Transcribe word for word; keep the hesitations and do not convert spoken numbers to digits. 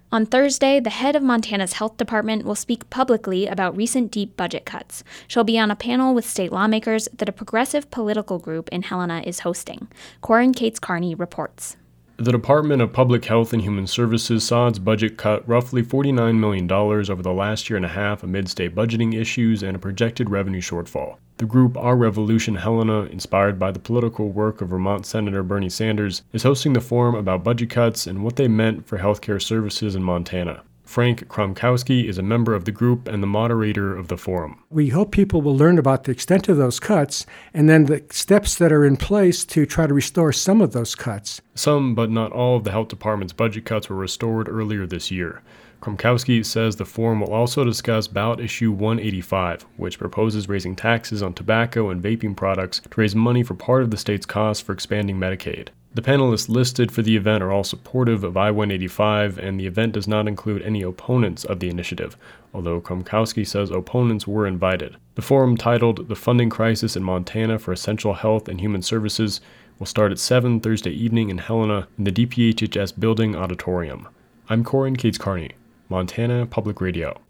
On Thursday, the head of Montana's health department will speak publicly about recent deep budget cuts. She'll be on a panel with state lawmakers that a progressive political group in Helena is hosting. Corin Cates Carney reports. The Department of Public Health and Human Services saw its budget cut roughly forty-nine million dollars over the last year and a half amid state budgeting issues and a projected revenue shortfall. The group Our Revolution Helena, inspired by the political work of Vermont Senator Bernie Sanders, is hosting the forum about budget cuts and what they meant for healthcare services in Montana. Frank Kromkowski is a member of the group and the moderator of the forum. We hope people will learn about the extent of those cuts and then the steps that are in place to try to restore some of those cuts. Some, but not all, of the health department's budget cuts were restored earlier this year. Kromkowski says the forum will also discuss ballot issue one eighty-five, which proposes raising taxes on tobacco and vaping products to raise money for part of the state's costs for expanding Medicaid. The panelists listed for the event are all supportive of I one eighty-five, and the event does not include any opponents of the initiative, although Kromkowski says opponents were invited. The forum, titled The Funding Crisis in Montana for Essential Health and Human Services, will start at seven Thursday evening in Helena in the D P H H S Building Auditorium. I'm Corin Cates Carney, Montana Public Radio.